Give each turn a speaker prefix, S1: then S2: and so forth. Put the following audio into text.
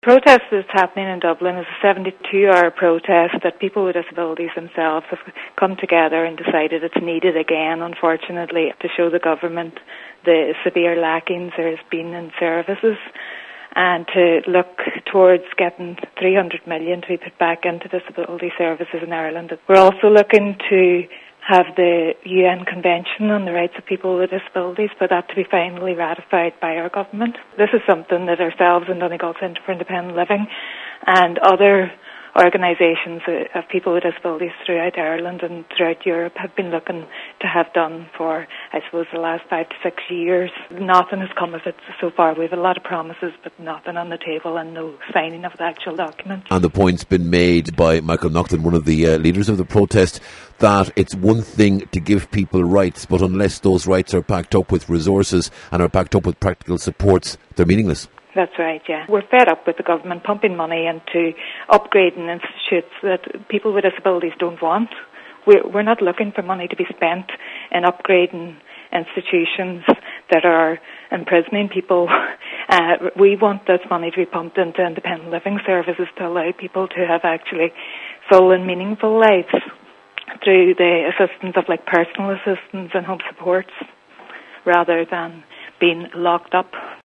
S1: protest that's happening in Dublin is a 72-hour protest that people with disabilities themselves have come together and decided it's needed again, unfortunately, to show the government the severe lackings there has been in services and to look towards getting 300 million to be put back into disability services in Ireland. We're also looking to have the UN Convention on the Rights of People with Disabilities, for that to be finally ratified by our government. This is something that ourselves in Donegal Centre for Independent Living and other organisations of people with disabilities throughout Ireland and throughout Europe have been looking to have done for, I suppose, the last 5 to 6 years. Nothing has come of it so far. We have a lot of promises, but nothing on the table and no signing of the actual document.
S2: And the point's been made by Michael Naughton, one of the leaders of the protest, that it's one thing to give people rights, but unless those rights are backed up with resources and are backed up with practical supports, they're meaningless.
S1: That's right, yeah. We're fed up with the government pumping money into upgrading institutes that people with disabilities don't want. We're not looking for money to be spent in upgrading institutions that are imprisoning people. We want this money to be pumped into independent living services to allow people to have actually full and meaningful lives through the assistance of personal assistance and home supports rather than being locked up.